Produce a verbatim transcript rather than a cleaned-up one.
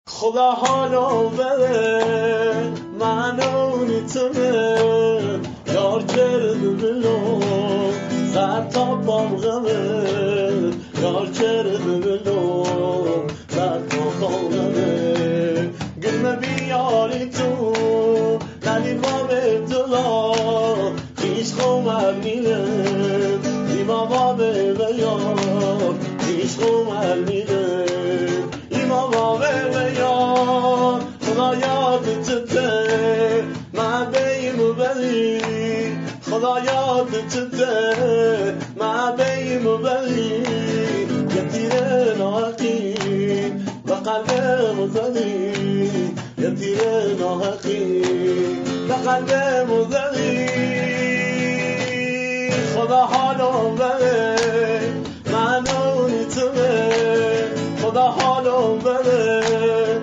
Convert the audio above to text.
خدا حالو بده منو نیتمه یار کرده بلو سر تا بالغمه یار کرده بلو سر تا بالغمه گلمه بیاری تو نلی ما به دلا خیش خومر میره ایما ما به بیار خیش خومر میره ایما ما به بیار خدا یادته من بیمو بری خدا یادته من بیمو بری یه تیره ناحقی و قلبمو زدی یه تیره ناحقی و قلبمو زدی خدا حالو بده منو نیتمه خدا حالو بده